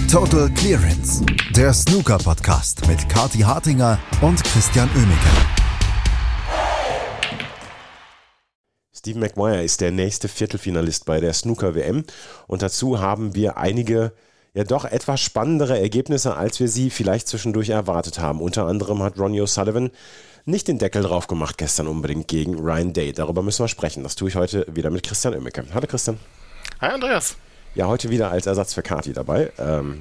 Total Clearance, der Snooker-Podcast mit Kathi Hartinger und Christian Oemeke. Stephen Maguire ist der nächste Viertelfinalist bei der Snooker-WM und dazu haben wir einige ja doch etwas spannendere Ergebnisse, als wir sie vielleicht zwischendurch erwartet haben. Unter anderem hat Ronnie O'Sullivan nicht den Deckel drauf gemacht gestern unbedingt gegen Ryan Day. Darüber müssen wir sprechen. Das tue ich heute wieder mit Christian Oemeke. Hallo Christian. Hi Andreas. Ja, heute wieder als Ersatz für Kathi dabei.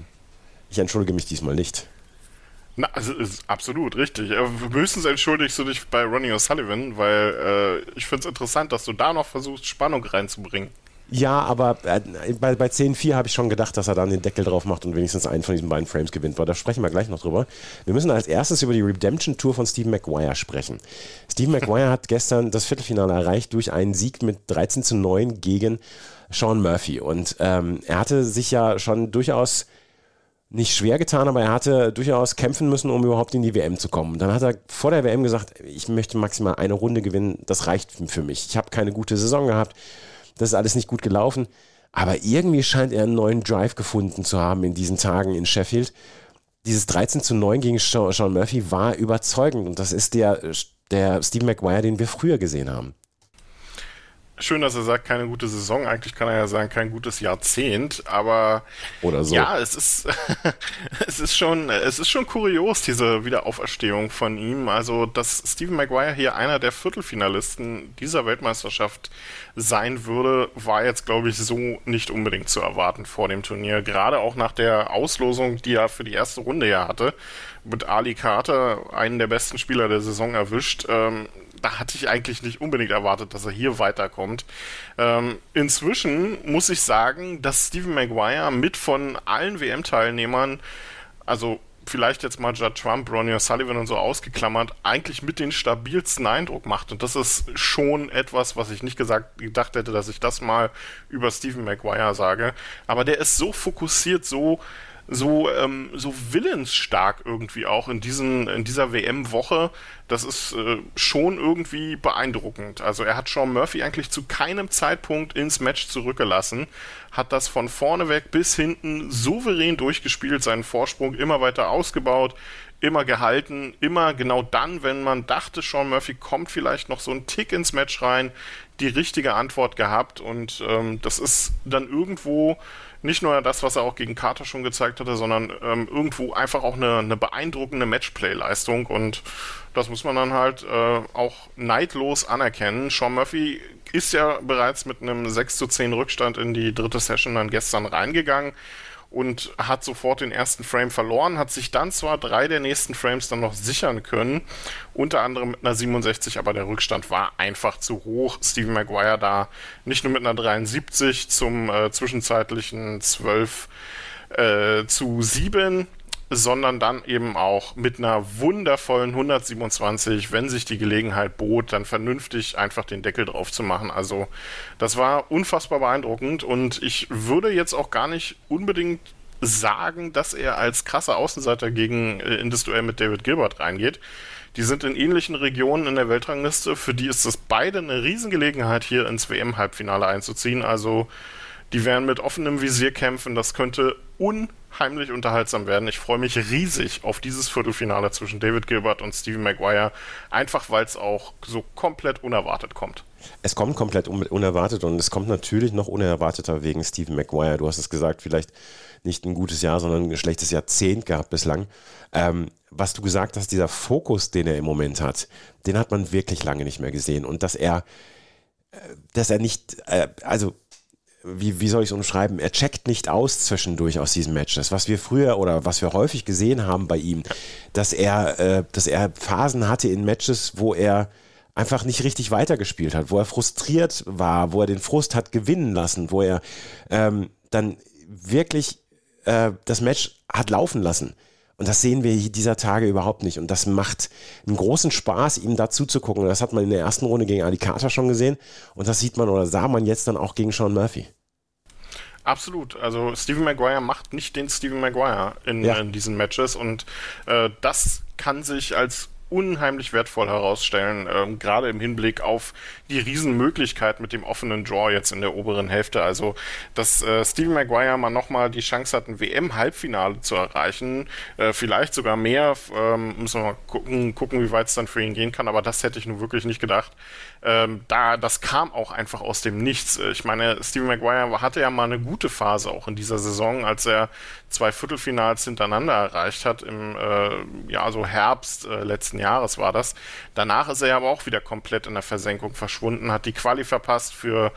Ich entschuldige mich diesmal nicht. Na, also ist absolut richtig. Höchstens entschuldigst du dich bei Ronnie O'Sullivan, weil ich finde es interessant, dass du da noch versuchst, Spannung reinzubringen. Ja, aber bei 10-4 habe ich schon gedacht, dass er dann den Deckel drauf macht und wenigstens einen von diesen beiden Frames gewinnt. Aber da sprechen wir gleich noch drüber. Wir müssen als erstes über die Redemption-Tour von Stephen Maguire sprechen. Stephen Maguire hat gestern das Viertelfinale erreicht durch einen Sieg mit 13:9 gegen Sean Murphy. Und er hatte sich ja schon durchaus nicht schwer getan, aber er hatte durchaus kämpfen müssen, um überhaupt in die WM zu kommen. Und dann hat er vor der WM gesagt, ich möchte maximal eine Runde gewinnen, das reicht für mich. Ich habe keine gute Saison gehabt. Das ist alles nicht gut gelaufen, aber irgendwie scheint er einen neuen Drive gefunden zu haben in diesen Tagen in Sheffield. Dieses 13:9 gegen Sean Murphy war überzeugend und das ist der Stephen Maguire, den wir früher gesehen haben. Schön, dass er sagt, keine gute Saison. Eigentlich kann er ja sagen, kein gutes Jahrzehnt, aber oder so. Ja, es ist schon kurios, diese Wiederauferstehung von ihm. Also, dass Stephen Maguire hier einer der Viertelfinalisten dieser Weltmeisterschaft sein würde, war jetzt, glaube ich, so nicht unbedingt zu erwarten vor dem Turnier. Gerade auch nach der Auslosung, die er für die erste Runde ja hatte, mit Ali Carter, einen der besten Spieler der Saison, erwischt. Da hatte ich eigentlich nicht unbedingt erwartet, dass er hier weiterkommt. Inzwischen muss ich sagen, dass Stephen Maguire mit von allen WM-Teilnehmern, also vielleicht jetzt mal Judd Trump, Ronnie O'Sullivan und so ausgeklammert, eigentlich mit den stabilsten Eindruck macht. Und das ist schon etwas, was ich nicht gedacht hätte, dass ich das mal über Stephen Maguire sage. Aber der ist so fokussiert, so willensstark irgendwie auch in dieser WM-Woche, das ist schon irgendwie beeindruckend. Also er hat Sean Murphy eigentlich zu keinem Zeitpunkt ins Match zurückgelassen, hat das von vorne weg bis hinten souverän durchgespielt, seinen Vorsprung immer weiter ausgebaut, immer gehalten, immer genau dann, wenn man dachte, Sean Murphy kommt vielleicht noch so ein Tick ins Match rein, die richtige Antwort gehabt und das ist dann irgendwo nicht nur das, was er auch gegen Carter schon gezeigt hatte, sondern irgendwo einfach auch eine beeindruckende Matchplay-Leistung und das muss man dann halt auch neidlos anerkennen. Sean Murphy ist ja bereits mit einem 6:10 Rückstand in die dritte Session dann gestern reingegangen und hat sofort den ersten Frame verloren, hat sich dann zwar 3 der nächsten Frames dann noch sichern können, unter anderem mit einer 67, aber der Rückstand war einfach zu hoch. Stephen Maguire da nicht nur mit einer 73 zum zwischenzeitlichen 12:7, sondern dann eben auch mit einer wundervollen 127, wenn sich die Gelegenheit bot, dann vernünftig einfach den Deckel drauf zu machen. Also das war unfassbar beeindruckend und ich würde jetzt auch gar nicht unbedingt sagen, dass er als krasser Außenseiter in das Duell mit David Gilbert reingeht. Die sind in ähnlichen Regionen in der Weltrangliste, für die ist das beide eine Riesengelegenheit, hier ins WM-Halbfinale einzuziehen. Also die werden mit offenem Visier kämpfen, das könnte unheimlich unterhaltsam werden. Ich freue mich riesig auf dieses Viertelfinale zwischen David Gilbert und Stephen Maguire, einfach weil es auch so komplett unerwartet kommt. Es kommt komplett unerwartet und es kommt natürlich noch unerwarteter wegen Stephen Maguire. Du hast es gesagt, vielleicht nicht ein gutes Jahr, sondern ein schlechtes Jahrzehnt gehabt bislang. Was du gesagt hast, dieser Fokus, den er im Moment hat, den hat man wirklich lange nicht mehr gesehen und dass er nicht, wie soll ich es umschreiben? Er checkt nicht aus zwischendurch aus diesen Matches. Was wir früher oder was wir häufig gesehen haben bei ihm, dass er Phasen hatte in Matches, wo er einfach nicht richtig weitergespielt hat, wo er frustriert war, wo er den Frust hat gewinnen lassen, wo er dann wirklich das Match hat laufen lassen. Und das sehen wir dieser Tage überhaupt nicht. Und das macht einen großen Spaß, ihm dazu zu gucken. Und das hat man in der ersten Runde gegen Ali Carter schon gesehen. Und das sah man jetzt dann auch gegen Sean Murphy. Absolut. Also Stephen Maguire macht nicht den Stephen Maguire in diesen Matches. Und das kann sich als unheimlich wertvoll herausstellen, gerade im Hinblick auf die Riesenmöglichkeit mit dem offenen Draw jetzt in der oberen Hälfte. Also, dass Stephen Maguire mal nochmal die Chance hat, ein WM-Halbfinale zu erreichen, vielleicht sogar mehr, müssen wir mal gucken, wie weit es dann für ihn gehen kann, aber das hätte ich nun wirklich nicht gedacht. Das kam auch einfach aus dem Nichts. Ich meine, Stephen Maguire hatte ja mal eine gute Phase auch in dieser Saison, als er 2 Viertelfinals hintereinander erreicht hat, im so Herbst letzten Jahres war das. Danach ist er aber auch wieder komplett in der Versenkung verschwunden, hat die Quali verpasst für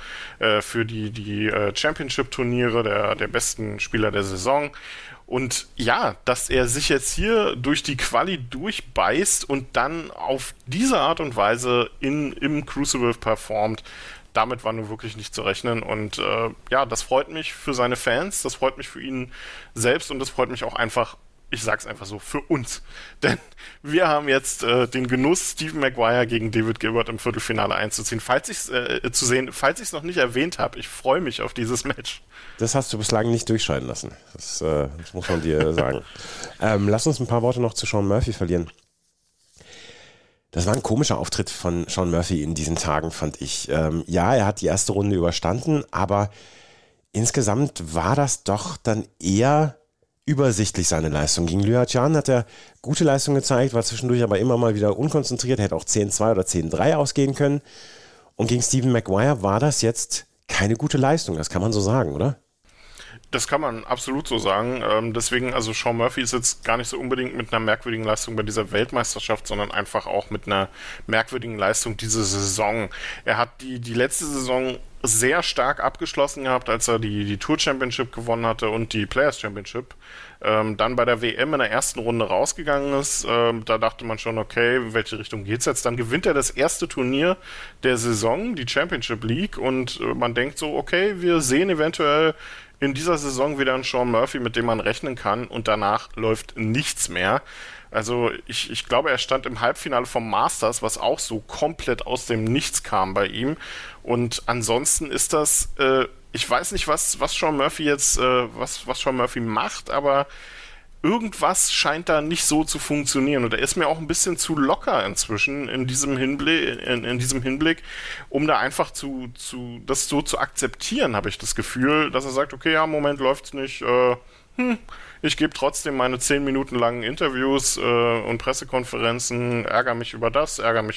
die Championship-Turniere der besten Spieler der Saison. Und ja, dass er sich jetzt hier durch die Quali durchbeißt und dann auf diese Art und Weise im Crucible performt, damit war nun wirklich nicht zu rechnen. Und das freut mich für seine Fans, das freut mich für ihn selbst und das freut mich auch einfach, ich sag's einfach so, für uns. Denn wir haben jetzt den Genuss, Stephen Maguire gegen David Gilbert im Viertelfinale einzuziehen. Falls ich es noch nicht erwähnt habe, ich freue mich auf dieses Match. Das hast du bislang nicht durchscheinen lassen. Das muss man dir sagen. Lass uns ein paar Worte noch zu Sean Murphy verlieren. Das war ein komischer Auftritt von Sean Murphy in diesen Tagen, fand ich. Er hat die erste Runde überstanden, aber insgesamt war das doch dann eher übersichtlich, seine Leistung. Gegen Liu Jian hat er gute Leistung gezeigt, war zwischendurch aber immer mal wieder unkonzentriert, hätte auch 10-2 oder 10-3 ausgehen können. Und gegen Stephen Maguire war das jetzt keine gute Leistung, das kann man so sagen, oder? Das kann man absolut so sagen. Deswegen, also Sean Murphy ist jetzt gar nicht so unbedingt mit einer merkwürdigen Leistung bei dieser Weltmeisterschaft, sondern einfach auch mit einer merkwürdigen Leistung diese Saison. Er hat die letzte Saison sehr stark abgeschlossen gehabt, als er die Tour Championship gewonnen hatte und die Players Championship. Dann bei der WM in der ersten Runde rausgegangen ist. Da dachte man schon, okay, in welche Richtung geht's jetzt? Dann gewinnt er das erste Turnier der Saison, die Championship League, und man denkt so, okay, wir sehen eventuell in dieser Saison wieder einen Sean Murphy, mit dem man rechnen kann, und danach läuft nichts mehr. Also ich glaube, er stand im Halbfinale vom Masters, was auch so komplett aus dem Nichts kam bei ihm. Und ansonsten ist das, ich weiß nicht, was Sean Murphy jetzt, was Sean Murphy macht, aber irgendwas scheint da nicht so zu funktionieren. Und er ist mir auch ein bisschen zu locker inzwischen in diesem Hinblick, um da einfach das so zu akzeptieren, habe ich das Gefühl, dass er sagt, okay, ja, im Moment läuft's nicht, ich gebe trotzdem meine 10 Minuten langen Interviews und Pressekonferenzen, ärgere mich über das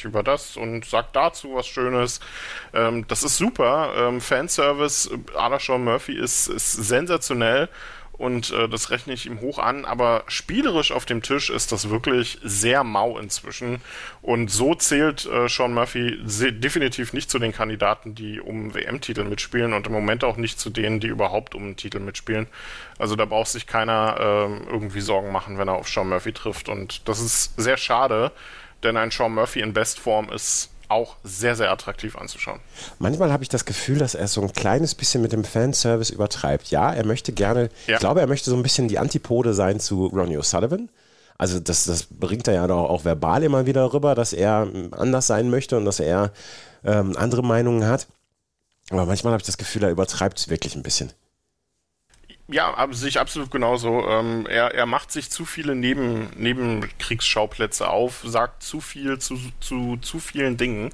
und sag dazu was Schönes. Das ist super. Fanservice à la Sean Murphy ist sensationell. Und das rechne ich ihm hoch an, aber spielerisch auf dem Tisch ist das wirklich sehr mau inzwischen. Und so zählt Sean Murphy definitiv nicht zu den Kandidaten, die um WM-Titel mitspielen, und im Moment auch nicht zu denen, die überhaupt um einen Titel mitspielen. Also da braucht sich keiner irgendwie Sorgen machen, wenn er auf Sean Murphy trifft. Und das ist sehr schade, denn ein Sean Murphy in Bestform ist auch sehr, sehr attraktiv anzuschauen. Manchmal habe ich das Gefühl, dass er so ein kleines bisschen mit dem Fanservice übertreibt. Ja, er möchte gerne, ich glaube, er möchte so ein bisschen die Antipode sein zu Ronnie O'Sullivan. Also das bringt er ja auch verbal immer wieder rüber, dass er anders sein möchte und dass er andere Meinungen hat. Aber manchmal habe ich das Gefühl, er übertreibt es wirklich ein bisschen. Ja, sehe ich absolut genauso. Er macht sich zu viele Nebenkriegsschauplätze auf, sagt zu viel zu vielen Dingen.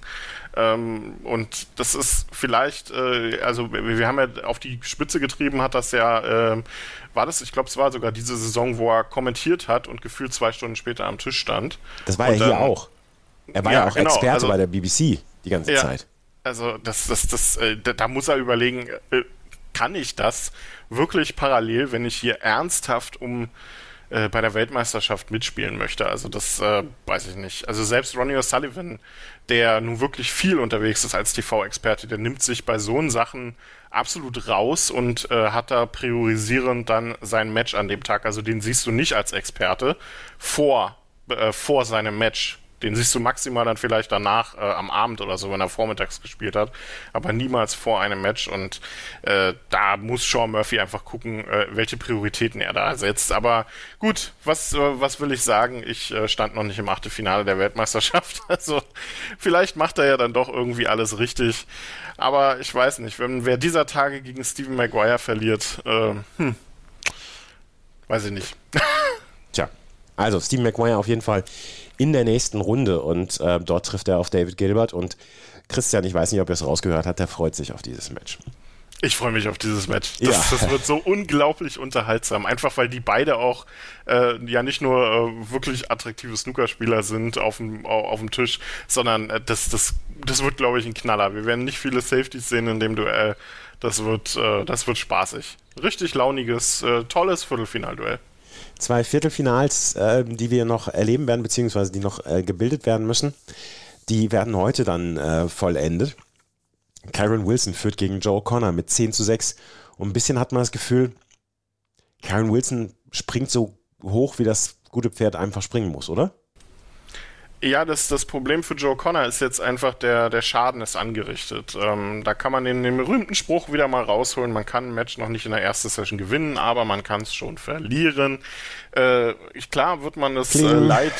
Und das ist vielleicht, also wir haben ja auf die Spitze getrieben, hat das ja, ich glaube, es war sogar diese Saison, wo er kommentiert hat und gefühlt 2 Stunden später am Tisch stand. Das war ja hier auch. Er war ja auch genau, Experte bei der BBC die ganze Zeit. Also da muss er überlegen, kann ich das wirklich parallel, wenn ich hier ernsthaft bei der Weltmeisterschaft mitspielen möchte? Also das weiß ich nicht. Also selbst Ronnie O'Sullivan, der nun wirklich viel unterwegs ist als TV-Experte, der nimmt sich bei so Sachen absolut raus und hat da priorisierend dann sein Match an dem Tag. Also den siehst du nicht als Experte vor seinem Match. Den siehst du maximal dann vielleicht danach am Abend oder so, wenn er vormittags gespielt hat, aber niemals vor einem Match. Und da muss Sean Murphy einfach gucken, welche Prioritäten er da setzt. Aber gut, was will ich sagen? Ich stand noch nicht im Achtelfinale der Weltmeisterschaft. Also vielleicht macht er ja dann doch irgendwie alles richtig. Aber ich weiß nicht, wer dieser Tage gegen Stephen Maguire verliert, weiß ich nicht. Tja. Also Stephen Maguire auf jeden Fall in der nächsten Runde und dort trifft er auf David Gilbert und Christian, ich weiß nicht, ob er es rausgehört hat, der freut sich auf dieses Match. Ich freue mich auf dieses Match. Das wird so unglaublich unterhaltsam. Einfach weil die beide auch ja nicht nur wirklich attraktive Snookerspieler sind auf dem Tisch, sondern das wird, glaube ich, ein Knaller. Wir werden nicht viele Safeties sehen in dem Duell. Das wird spaßig. Richtig launiges, tolles Viertelfinalduell. 2 Viertelfinals, die wir noch erleben werden, beziehungsweise die noch gebildet werden müssen, die werden heute dann vollendet. Kyren Wilson führt gegen Joe O'Connor mit 10-6 und ein bisschen hat man das Gefühl, Kyren Wilson springt so hoch, wie das gute Pferd einfach springen muss, oder? Ja, das Problem für Joe O'Connor ist jetzt einfach, der Schaden ist angerichtet. Da kann man den berühmten Spruch wieder mal rausholen, man kann ein Match noch nicht in der ersten Session gewinnen, aber man kann es schon verlieren. Klar wird man es leid...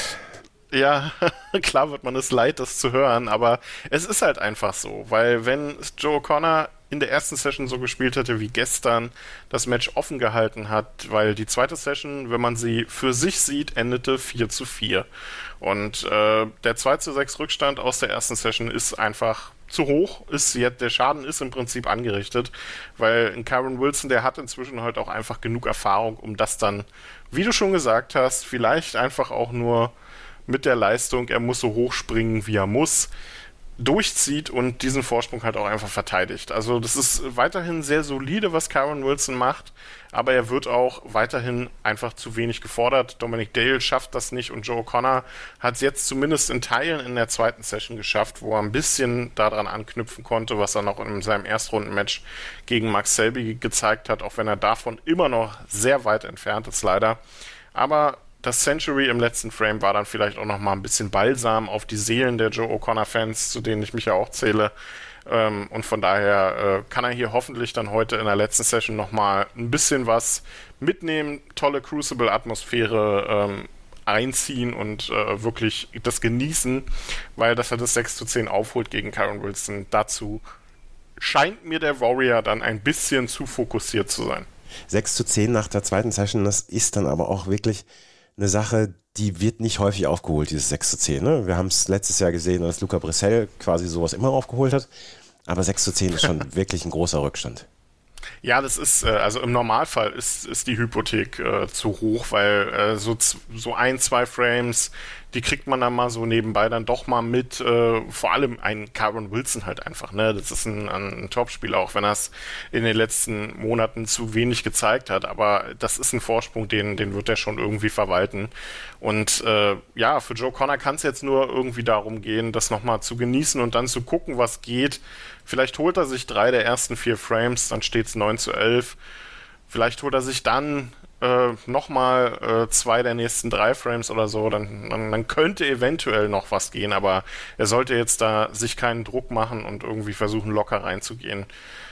Ja, klar wird man es leid, das zu hören, aber es ist halt einfach so, weil wenn Joe O'Connor in der ersten Session so gespielt hätte wie gestern, das Match offen gehalten hat, weil die zweite Session, wenn man sie für sich sieht, endete 4-4. Und der 2-6 Rückstand aus der ersten Session ist einfach zu hoch, der Schaden ist im Prinzip angerichtet, weil ein Kyren Wilson, der hat inzwischen halt auch einfach genug Erfahrung, um das dann, wie du schon gesagt hast, vielleicht einfach auch nur mit der Leistung, er muss so hoch springen, wie er muss, durchzieht und diesen Vorsprung halt auch einfach verteidigt. Also das ist weiterhin sehr solide, was Kyren Wilson macht, aber er wird auch weiterhin einfach zu wenig gefordert. Dominic Dale schafft das nicht und Joe O'Connor hat es jetzt zumindest in Teilen in der zweiten Session geschafft, wo er ein bisschen daran anknüpfen konnte, was er noch in seinem Erstrundenmatch gegen Max Selby gezeigt hat, auch wenn er davon immer noch sehr weit entfernt ist, leider. Aber das Century im letzten Frame war dann vielleicht auch noch mal ein bisschen Balsam auf die Seelen der Joe O'Connor-Fans, zu denen ich mich ja auch zähle. Und von daher kann er hier hoffentlich dann heute in der letzten Session noch mal ein bisschen was mitnehmen, tolle Crucible-Atmosphäre einziehen und wirklich das genießen, weil dass er das 6-10 aufholt gegen Kyren Wilson, dazu scheint mir der Warrior dann ein bisschen zu fokussiert zu sein. 6-10 nach der zweiten Session, das ist dann aber auch wirklich eine Sache, die wird nicht häufig aufgeholt, dieses 6-10. Ne? Wir haben es letztes Jahr gesehen, dass Luca Brissell quasi sowas immer aufgeholt hat, aber 6-10 ist schon wirklich ein großer Rückstand. Ja, das ist, also im Normalfall ist die Hypothek zu hoch, weil so 1-2 Frames, die kriegt man dann mal so nebenbei dann doch mal mit, vor allem ein Kyren Wilson halt einfach, ne, das ist ein Topspieler, auch wenn er es in den letzten Monaten zu wenig gezeigt hat, aber das ist ein Vorsprung, den wird er schon irgendwie verwalten und ja, für Joe O'Connor kann es jetzt nur irgendwie darum gehen, das nochmal zu genießen und dann zu gucken, was geht. Vielleicht holt er sich 3 der ersten 4 Frames, dann steht es 9-11. Vielleicht holt er sich dann nochmal 2 der nächsten 3 Frames oder so, dann könnte eventuell noch was gehen, aber er sollte jetzt da sich keinen Druck machen und irgendwie versuchen, locker reinzugehen.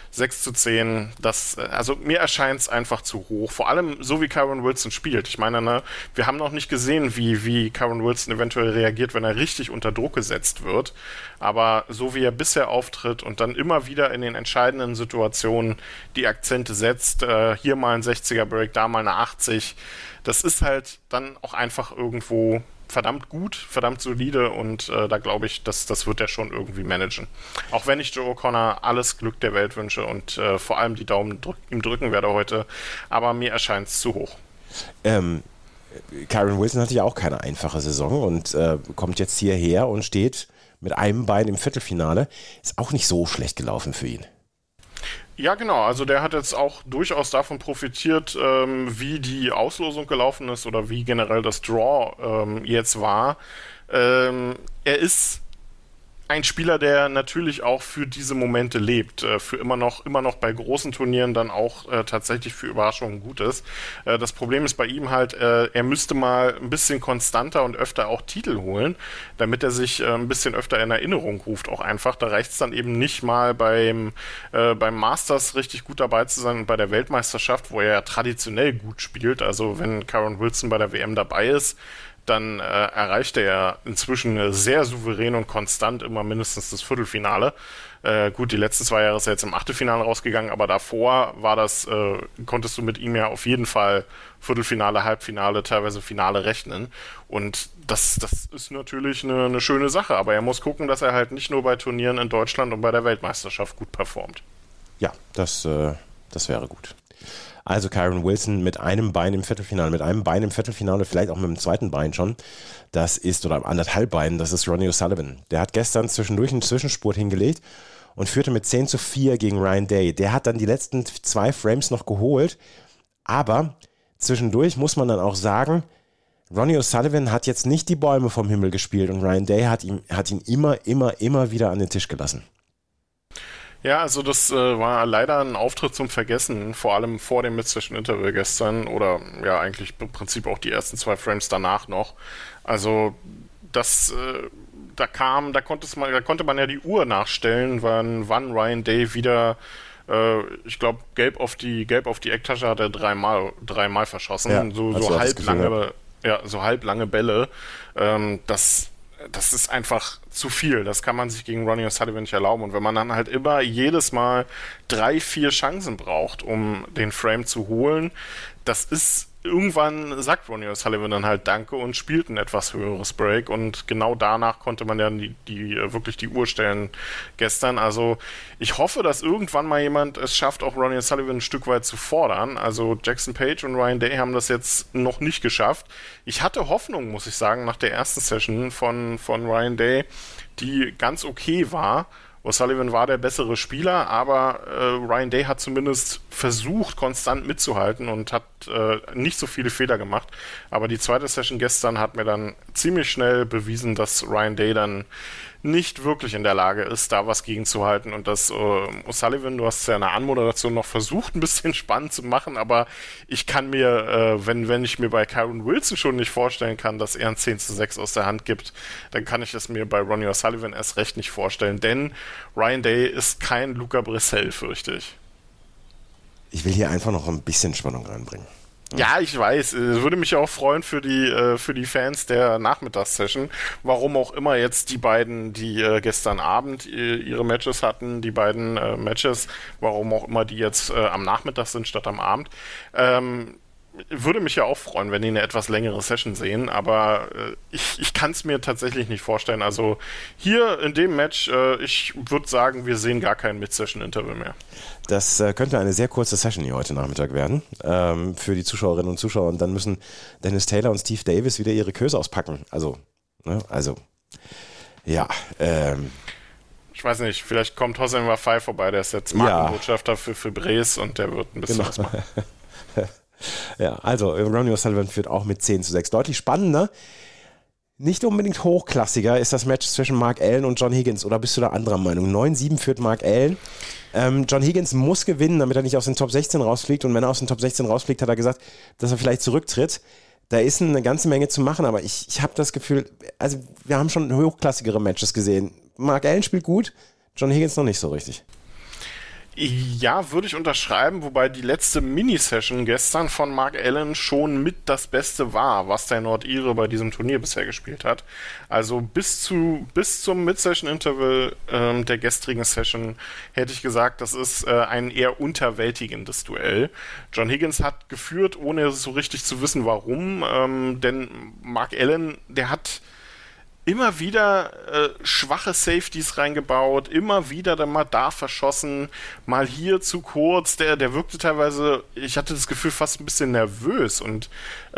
6-10, also mir erscheint es einfach zu hoch. Vor allem so wie Kyren Wilson spielt. Ich meine, ne, wir haben noch nicht gesehen, wie Kyren Wilson eventuell reagiert, wenn er richtig unter Druck gesetzt wird. Aber so wie er bisher auftritt und dann immer wieder in den entscheidenden Situationen die Akzente setzt, hier mal ein 60er Break, da mal eine 80, das ist halt dann auch einfach irgendwo verdammt gut, verdammt solide und da glaube ich, das wird er schon irgendwie managen. Auch wenn ich Joe O'Connor alles Glück der Welt wünsche und vor allem die Daumen ihm drücken werde heute, aber mir erscheint es zu hoch. Kyren Wilson hatte ja auch keine einfache Saison und kommt jetzt hierher und steht mit einem Bein im Viertelfinale. Ist auch nicht so schlecht gelaufen für ihn. Ja, genau. Also der hat jetzt auch durchaus davon profitiert, wie die Auslosung gelaufen ist oder wie generell das Draw jetzt war. Er ist ein Spieler, der natürlich auch für diese Momente lebt, für immer noch bei großen Turnieren dann auch tatsächlich für Überraschungen gut ist. Das Problem ist bei ihm halt, er müsste mal ein bisschen konstanter und öfter auch Titel holen, damit er sich ein bisschen öfter in Erinnerung ruft auch einfach. Da reicht es dann eben nicht mal beim Masters richtig gut dabei zu sein und bei der Weltmeisterschaft, wo er ja traditionell gut spielt. Also wenn Kyren Wilson bei der WM dabei ist, dann erreicht er ja inzwischen sehr souverän und konstant immer mindestens das Viertelfinale. Gut, die letzten 2 Jahre ist er jetzt im Achtelfinale rausgegangen, aber davor war das, konntest du mit ihm ja auf jeden Fall Viertelfinale, Halbfinale, teilweise Finale rechnen. Und das ist natürlich eine schöne Sache, aber er muss gucken, dass er halt nicht nur bei Turnieren in Deutschland und bei der Weltmeisterschaft gut performt. Ja, das wäre gut. Also Kyren Wilson mit einem Bein im Viertelfinale, vielleicht auch mit dem zweiten Bein schon. Das ist, oder anderthalb Beinen, das ist Ronnie O'Sullivan. Der hat gestern zwischendurch einen Zwischenspurt hingelegt und führte mit 10:4 gegen Ryan Day. Der hat dann die letzten 2 Frames noch geholt, aber zwischendurch muss man dann auch sagen, Ronnie O'Sullivan hat jetzt nicht die Bäume vom Himmel gespielt und Ryan Day hat ihn immer wieder an den Tisch gelassen. Ja, also das war leider ein Auftritt zum Vergessen, vor allem vor dem Mid-Session-Interval gestern oder ja eigentlich im Prinzip auch die ersten 2 Frames danach noch. Also das, da konnte man ja die Uhr nachstellen, wann Ryan Day wieder, ich glaube, gelb auf die Ecktasche hat er dreimal verschossen, ja, so halblange Bälle. Das ist einfach zu viel. Das kann man sich gegen Ronnie O'Sullivan nicht erlauben. Und wenn man dann halt immer jedes Mal 3-4 Chancen braucht, um den Frame zu holen, irgendwann sagt Ronnie O'Sullivan dann halt Danke und spielt ein etwas höheres Break. Und genau danach konnte man ja wirklich die Uhr stellen gestern. Also ich hoffe, dass irgendwann mal jemand es schafft, auch Ronnie O'Sullivan ein Stück weit zu fordern. Also Jackson Page und Ryan Day haben das jetzt noch nicht geschafft. Ich hatte Hoffnung, muss ich sagen, nach der ersten Session von Ryan Day, die ganz okay war. O'Sullivan war der bessere Spieler, aber Ryan Day hat zumindest versucht, konstant mitzuhalten und hat nicht so viele Fehler gemacht. Aber die zweite Session gestern hat mir dann ziemlich schnell bewiesen, dass Ryan Day dann nicht wirklich in der Lage ist, da was gegenzuhalten und dass O'Sullivan, du hast es ja in der Anmoderation noch versucht, ein bisschen spannend zu machen, aber ich kann mir, wenn ich mir bei Kyren Wilson schon nicht vorstellen kann, dass er ein 10:6 aus der Hand gibt, dann kann ich es mir bei Ronnie O'Sullivan erst recht nicht vorstellen, denn Ryan Day ist kein Luca Brissell, fürchte ich. Ich will hier einfach noch ein bisschen Spannung reinbringen. Ja, ich weiß. Es würde mich auch freuen für die Fans der Nachmittagssession. Warum auch immer jetzt die beiden, die gestern Abend ihre Matches hatten, die beiden Matches, warum auch immer die jetzt am Nachmittag sind statt am Abend. Würde mich ja auch freuen, wenn die eine etwas längere Session sehen, aber ich kann es mir tatsächlich nicht vorstellen. Also hier in dem Match, ich würde sagen, wir sehen gar kein Mid-Session-Interval mehr. Das könnte eine sehr kurze Session hier heute Nachmittag werden für die Zuschauerinnen und Zuschauer und dann müssen Dennis Taylor und Steve Davis wieder ihre Queues auspacken. Ich weiß nicht, vielleicht kommt Hossein Wafai vorbei, der ist jetzt Markenbotschafter für Bres und der wird ein bisschen was machen. Ja, also Ronnie O'Sullivan führt auch mit 10:6. Deutlich spannender, nicht unbedingt hochklassiger ist das Match zwischen Mark Allen und John Higgins. Oder bist du da anderer Meinung? 9:7 führt Mark Allen. John Higgins muss gewinnen, damit er nicht aus den Top 16 rausfliegt. Und wenn er aus den Top 16 rausfliegt, hat er gesagt, dass er vielleicht zurücktritt. Da ist eine ganze Menge zu machen, aber ich habe das Gefühl, also wir haben schon hochklassigere Matches gesehen. Mark Allen spielt gut, John Higgins noch nicht so richtig. Ja, würde ich unterschreiben, wobei die letzte Mini-Session gestern von Mark Allen schon mit das Beste war, was der Nordire bei diesem Turnier bisher gespielt hat. Also bis zum Mid-Session-Interval der gestrigen Session hätte ich gesagt, das ist ein eher unterwältigendes Duell. John Higgins hat geführt, ohne so richtig zu wissen, warum, denn Mark Allen, der hat immer wieder schwache Safeties reingebaut, immer wieder dann mal da verschossen, mal hier zu kurz, der wirkte teilweise, ich hatte das Gefühl, fast ein bisschen nervös und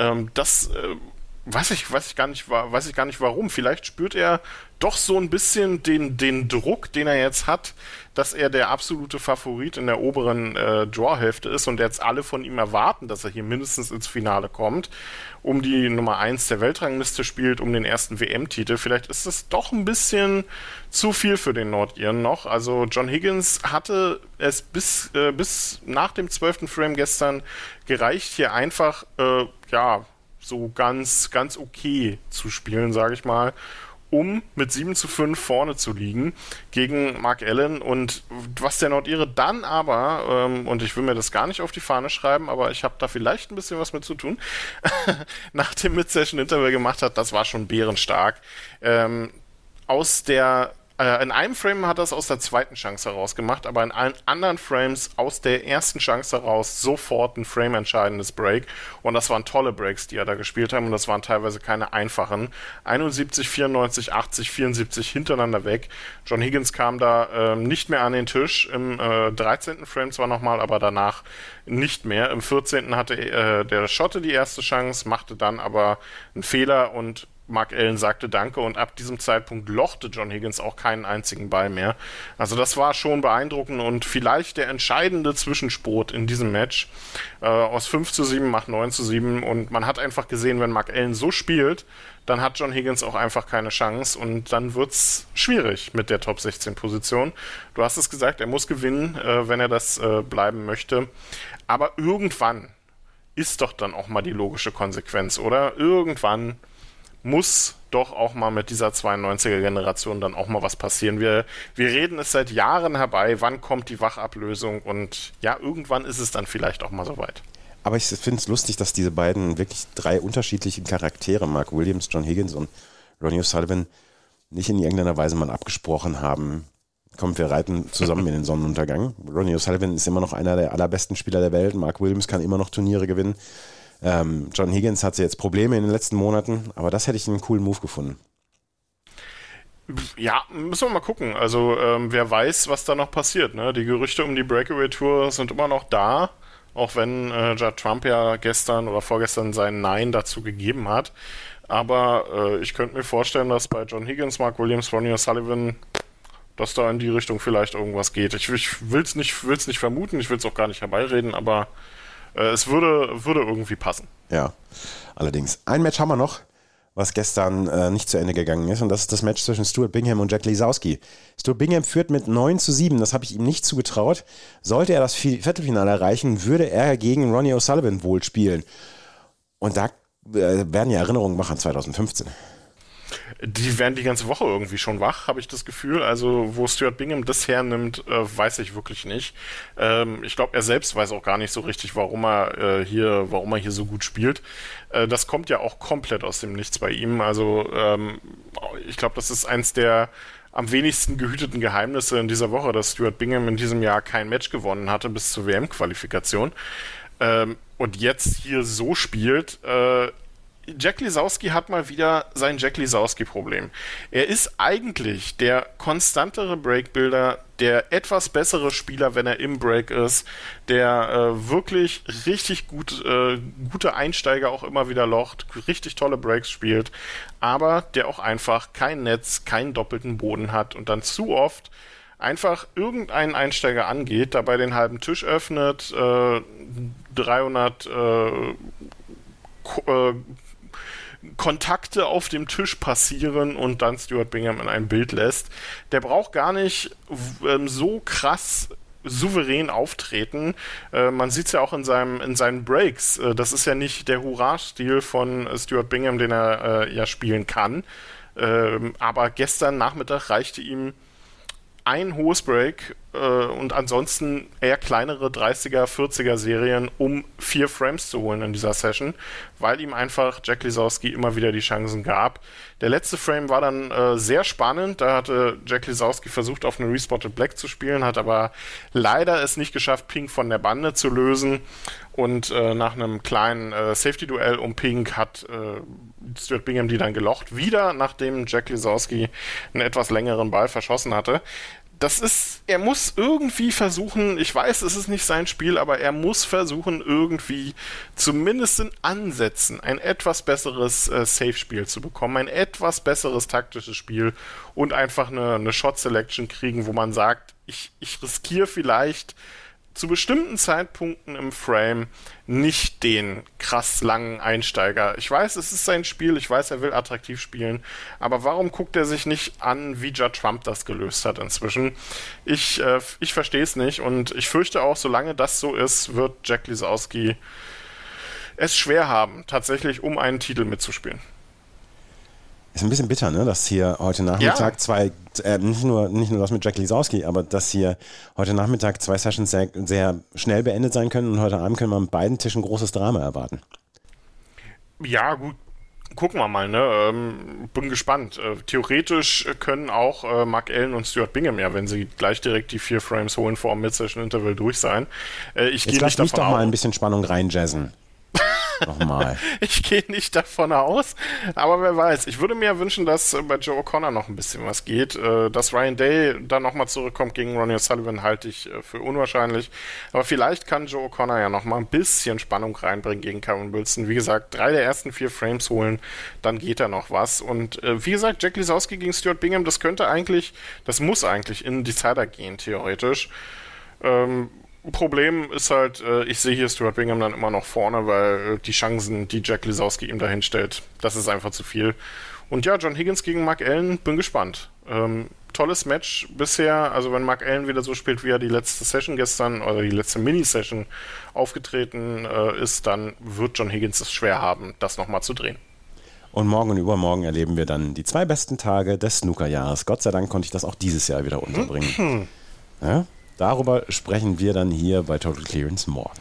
weiß ich gar nicht warum. Vielleicht spürt er doch so ein bisschen den Druck, den er jetzt hat, dass er der absolute Favorit in der oberen Draw-Hälfte ist und jetzt alle von ihm erwarten, dass er hier mindestens ins Finale kommt, um die Nummer 1 der Weltrangliste spielt, um den ersten WM-Titel. Vielleicht ist das doch ein bisschen zu viel für den Nordiren noch. Also John Higgins hatte es bis nach dem 12. Frame gestern gereicht, hier einfach so ganz, ganz okay zu spielen, sage ich mal, um mit 7:5 vorne zu liegen gegen Mark Allen. Und was der Nordire dann aber, und ich will mir das gar nicht auf die Fahne schreiben, aber ich habe da vielleicht ein bisschen was mit zu tun, nach dem Mid-Session-Interval gemacht hat, das war schon bärenstark. Aus der In einem Frame hat er es aus der zweiten Chance heraus gemacht, aber in allen anderen Frames aus der ersten Chance heraus sofort ein frame-entscheidendes Break. Und das waren tolle Breaks, die er da gespielt haben. Und das waren teilweise keine einfachen. 71, 94, 80, 74 hintereinander weg. John Higgins kam da nicht mehr an den Tisch. Im 13. Frame zwar nochmal, aber danach nicht mehr. Im 14. hatte der Schotte die erste Chance, machte dann aber einen Fehler und Mark Allen sagte Danke und ab diesem Zeitpunkt lochte John Higgins auch keinen einzigen Ball mehr. Also das war schon beeindruckend und vielleicht der entscheidende Zwischenspurt in diesem Match. Aus 5-7 macht 9-7 und man hat einfach gesehen, wenn Mark Allen so spielt, dann hat John Higgins auch einfach keine Chance und dann wird's schwierig mit der Top-16-Position. Du hast es gesagt, er muss gewinnen, wenn er das bleiben möchte. Aber irgendwann ist doch dann auch mal die logische Konsequenz, oder? Irgendwann muss doch auch mal mit dieser 92er-Generation dann auch mal was passieren. Wir reden es seit Jahren herbei, wann kommt die Wachablösung und ja, irgendwann ist es dann vielleicht auch mal soweit. Aber ich finde es lustig, dass diese beiden wirklich 3 unterschiedliche Charaktere, Mark Williams, John Higgins und Ronnie O'Sullivan, nicht in irgendeiner Weise mal abgesprochen haben. Kommt, wir reiten zusammen in den Sonnenuntergang. Ronnie O'Sullivan ist immer noch einer der allerbesten Spieler der Welt. Mark Williams kann immer noch Turniere gewinnen. John Higgins hatte jetzt Probleme in den letzten Monaten, aber das hätte ich einen coolen Move gefunden. Ja, müssen wir mal gucken. Also wer weiß, was da noch passiert. Ne? Die Gerüchte um die Breakaway-Tour sind immer noch da, auch wenn Judd Trump ja gestern oder vorgestern sein Nein dazu gegeben hat. Aber ich könnte mir vorstellen, dass bei John Higgins, Mark Williams, Ronnie O'Sullivan, dass da in die Richtung vielleicht irgendwas geht. Ich will es nicht vermuten, ich will es auch gar nicht herbeireden, aber es würde irgendwie passen. Ja, allerdings. Ein Match haben wir noch, was gestern nicht zu Ende gegangen ist, und das ist das Match zwischen Stuart Bingham und Jack Lisowski. Stuart Bingham führt mit 9-7, das habe ich ihm nicht zugetraut. Sollte er das Viertelfinale erreichen, würde er gegen Ronnie O'Sullivan wohl spielen. Und da werden ja Erinnerungen wach an 2015. Die werden die ganze Woche irgendwie schon wach, habe ich das Gefühl. Also wo Stuart Bingham das hernimmt, weiß ich wirklich nicht. Ich glaube, er selbst weiß auch gar nicht so richtig, warum er hier so gut spielt. Das kommt ja auch komplett aus dem Nichts bei ihm. Also ich glaube, das ist eins der am wenigsten gehüteten Geheimnisse in dieser Woche, dass Stuart Bingham in diesem Jahr kein Match gewonnen hatte bis zur WM-Qualifikation. Und jetzt hier so spielt. Jack Lisowski hat mal wieder sein Jack Lisowski-Problem. Er ist eigentlich der konstantere Breakbuilder, der etwas bessere Spieler, wenn er im Break ist, der wirklich richtig gute Einsteiger auch immer wieder locht, richtig tolle Breaks spielt, aber der auch einfach kein Netz, keinen doppelten Boden hat und dann zu oft einfach irgendeinen Einsteiger angeht, dabei den halben Tisch öffnet, 300 Kontakte auf dem Tisch passieren und dann Stuart Bingham in ein Bild lässt. Der braucht gar nicht so krass souverän auftreten. Man sieht es ja auch in seinen Breaks. Das ist ja nicht der Hurra-Stil von Stuart Bingham, den er ja spielen kann. Aber gestern Nachmittag reichte ihm ein hohes Break und ansonsten eher kleinere 30er, 40er Serien, um 4 Frames zu holen in dieser Session, weil ihm einfach Jack Lisowski immer wieder die Chancen gab. Der letzte Frame war dann sehr spannend, da hatte Jack Lisowski versucht, auf eine Respotted Black zu spielen, hat aber leider es nicht geschafft, Pink von der Bande zu lösen und nach einem kleinen Safety-Duell um Pink hat Stuart Bingham die dann gelocht, wieder nachdem Jack Lisowski einen etwas längeren Ball verschossen hatte. Er muss irgendwie versuchen, ich weiß, es ist nicht sein Spiel, aber er muss versuchen, irgendwie zumindest in Ansätzen ein etwas besseres Safe-Spiel zu bekommen, ein etwas besseres taktisches Spiel und einfach eine Shot-Selection kriegen, wo man sagt, ich riskiere vielleicht zu bestimmten Zeitpunkten im Frame nicht den krass langen Einsteiger. Ich weiß, es ist sein Spiel, ich weiß, er will attraktiv spielen, aber warum guckt er sich nicht an, wie Judd Trump das gelöst hat inzwischen? Ich verstehe es nicht und ich fürchte auch, solange das so ist, wird Jack Lisowski es schwer haben, tatsächlich um einen Titel mitzuspielen. Ist ein bisschen bitter, ne, dass hier heute Nachmittag nicht nur das mit Jack Lisowski, aber dass hier heute Nachmittag 2 Sessions sehr, sehr schnell beendet sein können und heute Abend können wir an beiden Tischen großes Drama erwarten. Ja, gut. Gucken wir mal, ne? Bin gespannt. Theoretisch können auch Mark Allen und Stuart Bingham wenn sie gleich direkt die 4 Frames holen vor dem Mid-Session-Interval durch sein. Jetzt lass mich doch mal ein bisschen Spannung reinjazzen. Nochmal. Ich gehe nicht davon aus, aber wer weiß. Ich würde mir wünschen, dass bei Joe O'Connor noch ein bisschen was geht. Dass Ryan Day dann nochmal zurückkommt gegen Ronnie O'Sullivan, halte ich für unwahrscheinlich. Aber vielleicht kann Joe O'Connor ja nochmal ein bisschen Spannung reinbringen gegen Kyron Wilson. Wie gesagt, 3 der ersten 4 Frames holen, dann geht da noch was. Und wie gesagt, Jack Lisowski gegen Stuart Bingham, das muss eigentlich in Decider gehen, theoretisch. Problem ist halt, ich sehe hier Stuart Bingham dann immer noch vorne, weil die Chancen, die Jack Lisowski ihm dahin stellt, das ist einfach zu viel. Und ja, John Higgins gegen Mark Allen, bin gespannt. Tolles Match bisher, also wenn Mark Allen wieder so spielt, wie er die letzte Session gestern oder die letzte Mini-Session aufgetreten ist, dann wird John Higgins es schwer haben, das nochmal zu drehen. Und morgen und übermorgen erleben wir dann die 2 besten Tage des Snooker-Jahres. Gott sei Dank konnte ich das auch dieses Jahr wieder unterbringen. Ja? Darüber sprechen wir dann hier bei Total Clearance morgen.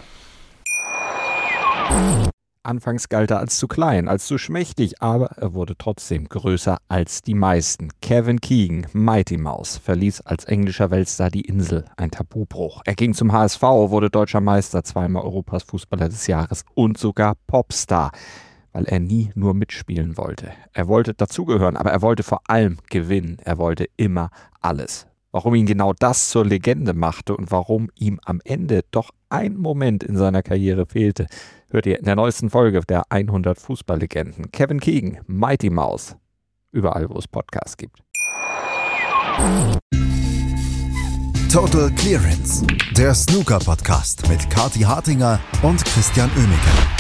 Anfangs galt er als zu klein, als zu schmächtig, aber er wurde trotzdem größer als die meisten. Kevin Keegan, Mighty Mouse, verließ als englischer Weltstar die Insel, ein Tabubruch. Er ging zum HSV, wurde deutscher Meister, 2-mal Europas Fußballer des Jahres und sogar Popstar, weil er nie nur mitspielen wollte. Er wollte dazugehören, aber er wollte vor allem gewinnen. Er wollte immer alles. Warum ihn genau das zur Legende machte und warum ihm am Ende doch ein Moment in seiner Karriere fehlte, hört ihr in der neuesten Folge der 100 Fußballlegenden. Kevin Keegan, Mighty Mouse, überall wo es Podcasts gibt. Total Clearance, der Snooker-Podcast mit Kathi Hartinger und Christian Oemeke.